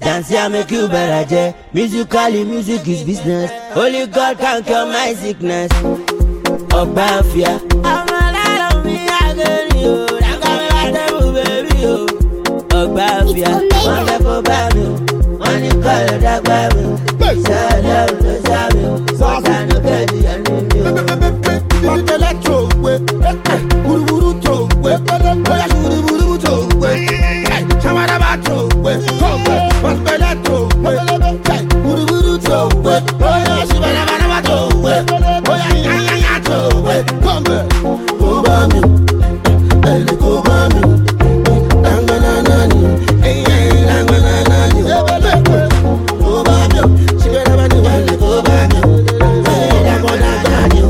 Dance here make you better, Jay. Musically, music is business. Only God can cure my sickness. Ogbafia. I'm alive on me again, yo. I'm coming back to baby, yo. Ogbafia. One day for baby. One day call it that baby. Sad love, sad love. But I know get the enemy. But electro, buru buru to, oya buru buru to, chamaraba to, come, but electro, buru buru to, oya shibaraba to, oya ya to, come, Obami, ele Obami, langana nani, langana nani, Obami, shibaraba ni ele Obami, langana nani.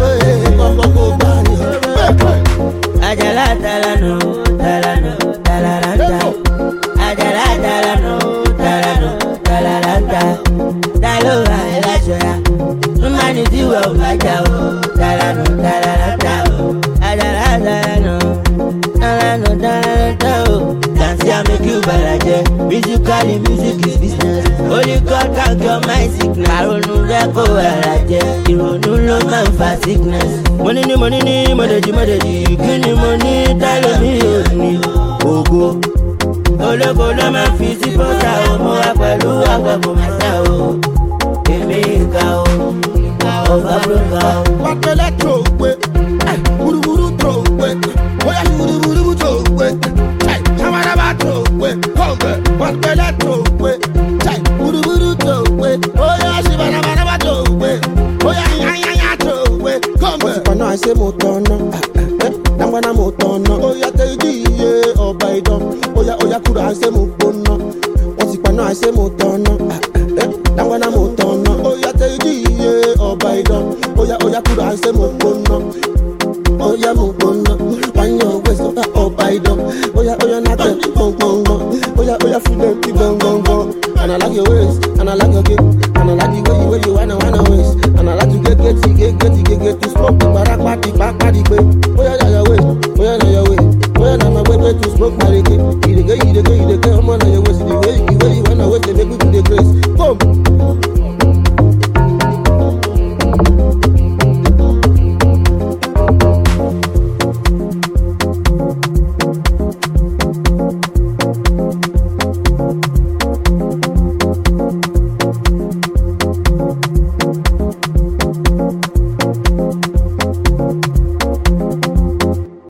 Ajala talano, talano, talaranta. Ajala talano, talano, talaranta. Talora elachoya, humanity wa bajao. Talano, talaranta. Ajala talano, talano, talaranta. Dance here make you better, Jay. Musically, music is business. Only God can cure my sickness. Karonu reko eraje, ironu lo man fa sickness. Money ni, modeji. Kini money, tell me ni. Ogo. Ológo ló máa fi sí bọ́tà o. Mo wá pẹ̀lú àgbàgbọ́ mẹ́ta o. Èmi ìka o. Ọba búrúkà o. Wọ́n tẹ́lẹ̀ tó gbé. Búrúburú tó gbé. Bóyá búrúburú tó gbé. Sáwáraba tó gbé. Kọ̀ǹgẹ̀. Wọ́n tẹ́lẹ̀ tó gbé. Búrúburú tó gbé. Bóyá ṣìbàràbàràbà tó gbé. Bóyá yáyáyá tó gbé. Kọ̀ǹgẹ̀. Wọ́n ti paná àìsè mo tọ̀nà. Nàgbọ́nà mo tọ̀nà. Bóyá tẹ́jú iye ọba ìdán. Oya kúrò àìsè mo gbóná. Wọ́n ti paná àìsè mo tọ̀nà. Nàgbọ́nà mo tọ̀nà. Oya tẹ́jú iye ọba ìdán. Oya kúrò àìsè mo gbóná. Oya mo gbóná. Wáyọ̀ wẹ̀sọ̀ ọba ìdán. Oya nàkẹ́ gbọ̀ngbọ̀ngbọ̀n. Oya freedom ti gbọ̀ngbọ̀ngbọ̀n. And I like your waist, and I like your game, and I like the way you wanna waist, and I like to get to smoke the back party, oya na your waist, oya na my way to smoke my reggae. You the girl, I'm on your waist, the way you wanna waist, they make me do the grace. Boom.